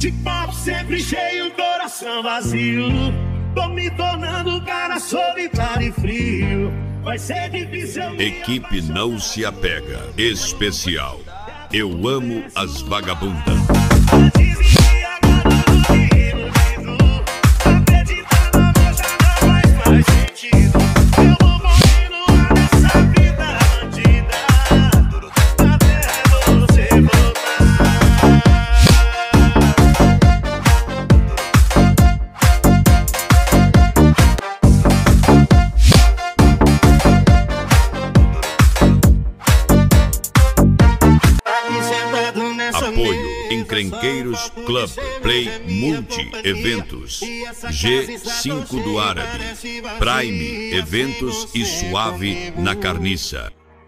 De copo sempre cheio, coração vazio. Tô me tornando cara solitário e frio. Vai ser difícil. Equipe Não Se Apega. Especial. Eu amo as vagabundas. Apoio Encrenqueiros Club Play Multi Eventos, G5 do Árabe, Prime Eventos e Suave na Carniça.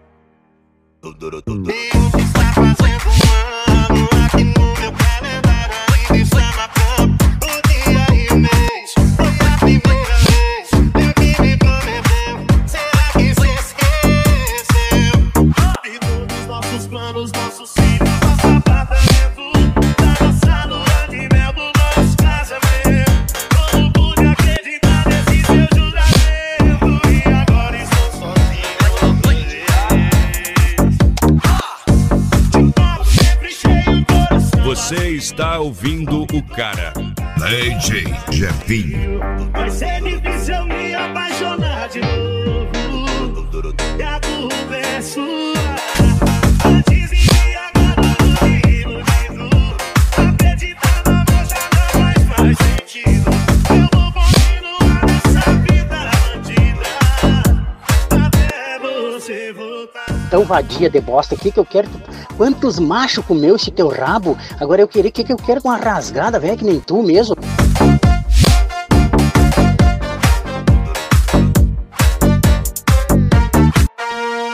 Você está ouvindo o cara DJ Jefinho. Vai ser difícil me apaixonar de novo. E a culpa é sua. Antes e agora tudo iludido. Acreditar no amor já não faz sentido. Eu vou continuar nessa vida bandida até você voltar. Tão vadia de bosta aqui que eu quero. Quantos machos comeu esse teu rabo? Agora eu queria que eu quero com uma rasgada, velho, que nem tu mesmo.